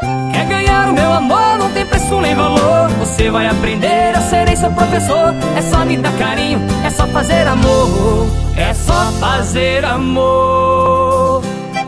Quer ganhar o meu amor, não tem preço nem valor. Você vai aprender, eu serei seu professor. É só me dar carinho, é só fazer amor. É só fazer amor.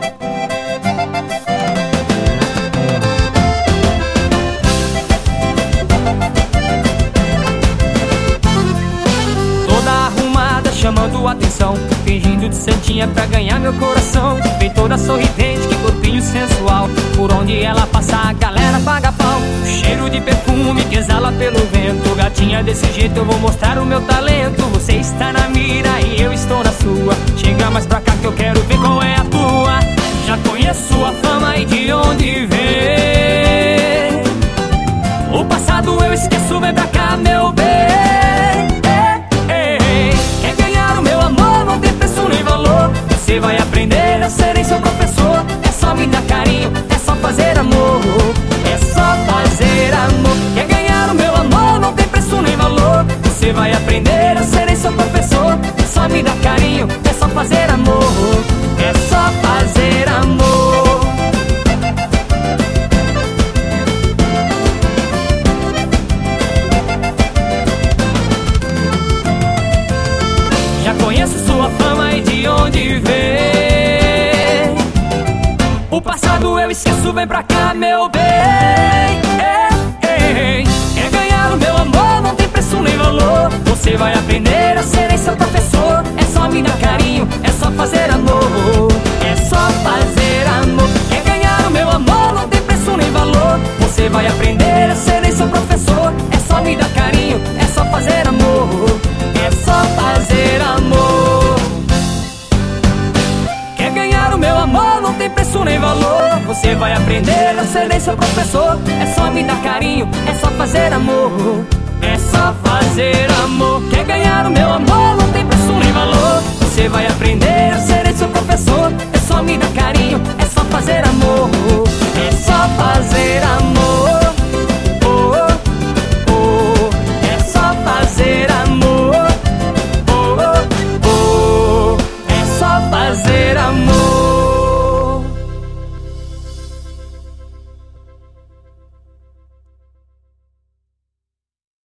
Toda arrumada, chamando atenção, fingindo de santinha pra ganhar meu coração. Vem toda sorridente, que corpinho sensual. Por onde ela passa a galera paga pau. Cheiro de perfume que exala pelo vento. Gatinha, desse jeito eu vou mostrar o meu talento. Você está na mira e eu estou na sua. Chega mais pra cá que eu quero ver qual é a tua. Já conheço a fama e de onde vem. O passado eu esqueço, vem pra cá meu bem. Quer ganhar o meu amor, não tem preço nem valor. Você vai aprender, eu serei seu professor. É só me dar carinho, é só fazer amor. É só fazer amor. Quer ganhar o meu amor, não tem preço nem valor. Você vai aprender, eu serei seu professor. É só me dar carinho, é só fazer amor. É só fazer amor. Já conheço sua fama e de onde vem. O passado eu esqueço, vem pra cá meu bem. Quer ganhar o meu amor, não tem preço nem valor. Você vai aprender, eu serei seu professor. É só me dar carinho, é só fazer amor. É só fazer amor. Quer ganhar o meu amor, não tem preço nem valor. Você vai aprender, eu serei seu professor. É só me dar carinho, é só fazer amor. É só fazer amor. Quer ganhar o meu amor, não tem preço nem valor. Você vai aprender, eu serei seu professor. É só me dar carinho, é só fazer amor. É só fazer amor. Quer ganhar o meu amor, não tem preço nem valor. Você vai aprender, eu serei seu professor. É só me dar carinho, é só fazer amor. É só fazer amor. É só fazer amor. É só fazer amor.